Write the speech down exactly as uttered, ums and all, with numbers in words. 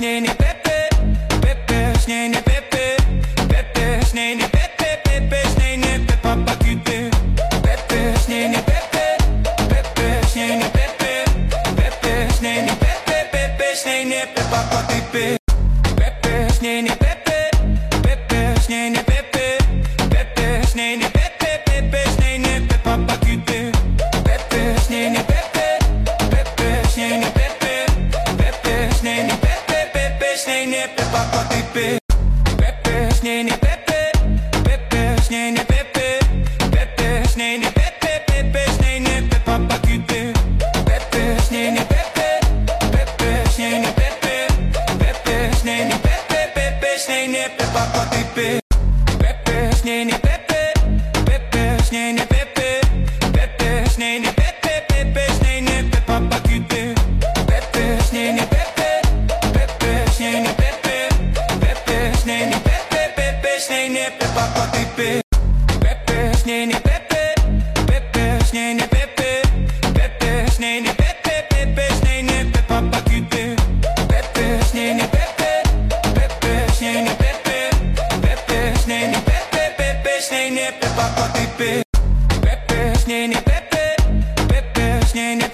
snene pepe, pepe, snene pepe, pepe, snene pepe, pepe, snene pepe, papa cute, pepe, snene pepe, pepe, snene pepe, pepe, snene pepe, pepe, snene pepe, papa cute, pepe, snene pepe, pepe, snene pepe, pepe, snene pepe, pepe, snene pepe, papa cute, pepe, snene pepe, pepe, snene pepe, pepe, snene pepe, pepe, snene pepe, papa cute, pepe, snene pepe, pepe, snene pepe, pepe, snene pepe, pepe, snene pepe, papa cute, pepe, snene pepe, pepe, snene pepe, pepe, snene pepe, pepe, snene pepe, papa cute, pepe, snene pepe, pepe, snene pepe, pepe, snene pepe, pepe, snene pepe, papa cute, pepe, snene pepe, pepe, snene pepe, pepe, snene pepe, pepe, snene pepe, papa cute, pepe, snene pepe, pepe, snene pepe, pepe, snene pepe, pepe, snene pepe, papa cute, pepe, snene pepe, pepe, snene pepe, pepe, snene pepe, pepe, snene pepe, papa cute, pepe, snene pepe, pepe, snene